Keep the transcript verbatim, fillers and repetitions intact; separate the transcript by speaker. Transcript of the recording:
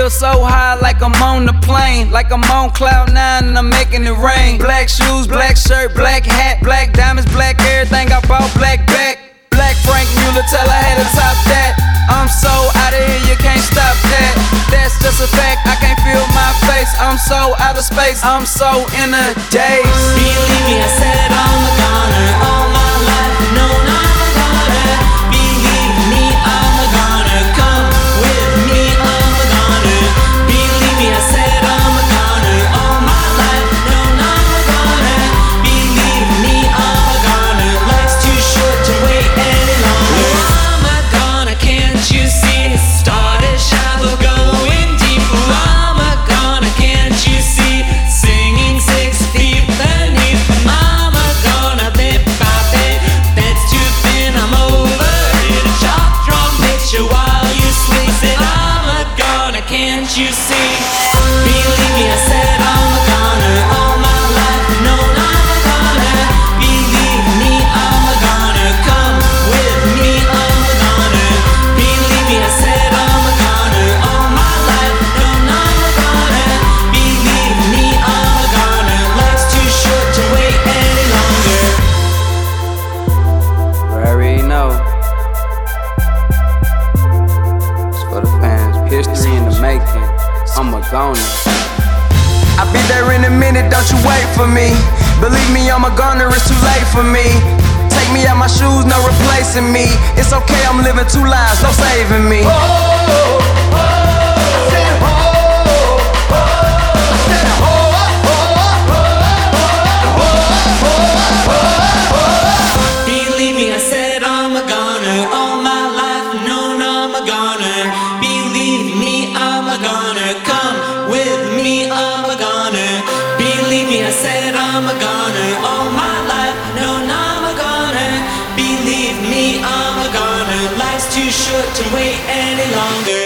Speaker 1: feel so high like I'm on the plane, like I'm on cloud nine and I'm making it rain. Black shoes, black shirt, black hat, black diamonds, black everything. I bought black back. Black Frank Mueller, tell I had to top that. I'm so out of here, you can't stop that. That's just a fact, I can't feel my face. I'm so out of space, I'm so in a daze.
Speaker 2: Believe me, I said I'm a goner all my life. No, not a goner. Believe me, I'm a goner. Come with me, I'm a goner. Believe me, I said I'm a goner all my life. No, not a goner. Believe me, I'm a goner. Life's too short to wait any longer. I'm a goner, can't you see? Started shallow, going deep. I'm a goner, can't you see? Singing six feet beneath. I'm a goner, bit by bit. That's too thin, I'm over it. A chop drum picture while you sleep. Said I'm a goner, can't you see? Believe me, I said I'm a goner all my life. No, not a goner. Believe me, I'm a goner. Come with me, I'm a goner. Believe me, I said I'm a goner all my life. No, not a goner. Believe me, I'm a goner. Life's too short to wait any longer.
Speaker 1: You already know. It's for the fans. History in the making. I'm a goner. I'll be there in a minute, don't you wait for me. Believe me, I'm a goner, it's too late for me. Take me out my shoes, no replacing me. It's okay, I'm living two lives, no saving me.
Speaker 2: Believe me, I said I'm a goner all my life. No, no, I'm a goner. Believe me, I'm a goner. Come with me, I'm a goner. Believe me, I said I'm a goner all my life. No, no, I'm a goner. Believe me, I'm a goner. Life's too short to wait any longer.